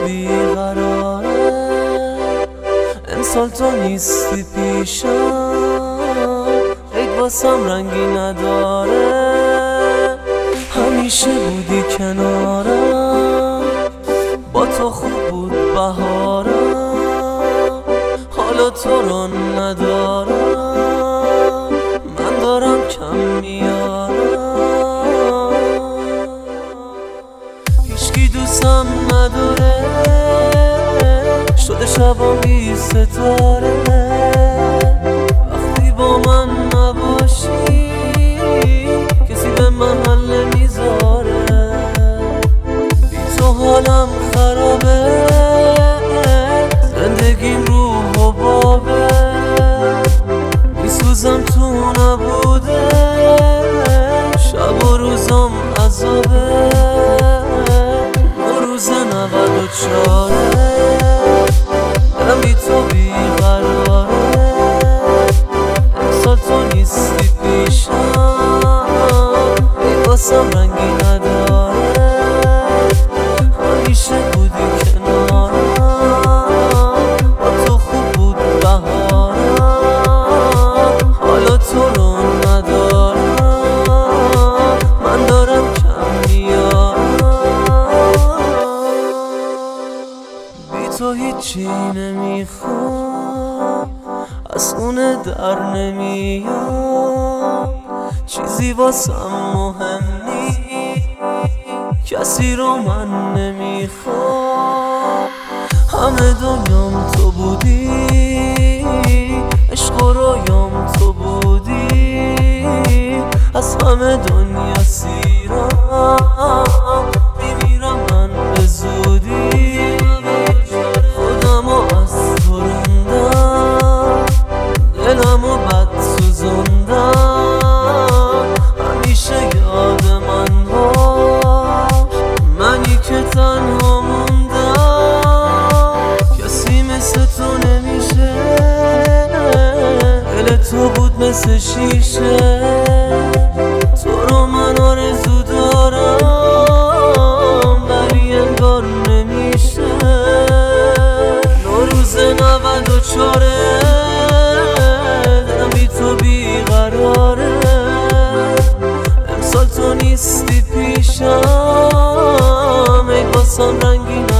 بیقراره، امسال تو نیستی پیشم، عید واسم رنگی نداره. همیشه بودی کنارم، با تو خوب بود بهارم، حالا تو رو ندارم، من دارم کم میارم. هیچکی دوستم نداره، شده شبام بی ستاره. وقتی با من نباشی کسی به من حل نمیذاره. بی تو حالم خرابه، زندگیم رو حبابه، میسوزم تو نبوده، شب و روزم عذابه. روز 94 دلم بی تو بیقراره، امسال تو نیستی پیشم، عید واسم رنگی نداره. همیشه بودی کنارم، با تو خوب بود بهارم، حالا تو رو ندارم، من دارم کم میارم. بی تو هیچی نمیخوام، از خونه در نمیام، چیزی واسم مهم نیست، کسی رو من نمیخوام. همه دنیام تو بودی، عشق و رویام تو بودی، از همه دنیا سیرم، میمیرم من به زودی. خودمو از تو روندم، دلمو بد سوزوندم، همیشه یاد من باش، منی که تنها موندم. کسی مثل تو نمیشه، دل تو بود مثل شیشه، تو رو من آرزو دارم ولی انگار نمیشه. نوروز 94 دلم بی تو بیقراره، امسال تو نیستی پیشم، عید واسم رنگی